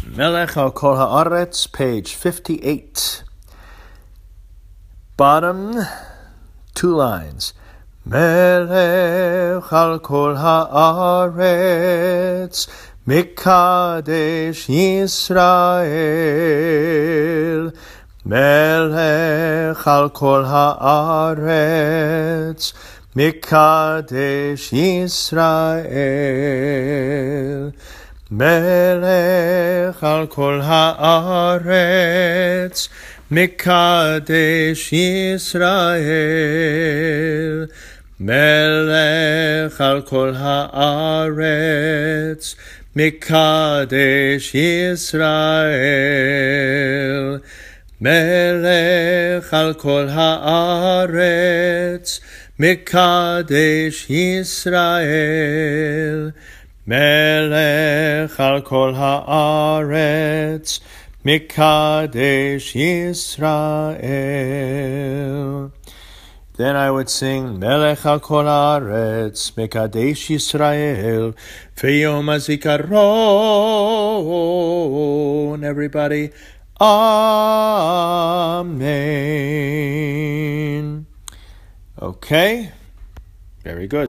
Melech al Kol Haaretz, page 58. Bottom 2 lines. Melech al Kol Haaretz, Mikadesh Yisrael. Melech al Kol Haaretz, Mikadesh Yisrael. Melech al Kol Haaretz, Mikadesh Yisrael. Melech al Kol Haaretz, Mikadesh Yisrael. Melech al Kol Haaretz, Mikadesh Yisrael. Melech al Kol Haaretz, Mikadesh Yisrael. Then I would sing Melech al Kol Haaretz, Mikadesh Yisrael, Feyom HaZikaron. Everybody, Amen. Okay, very good.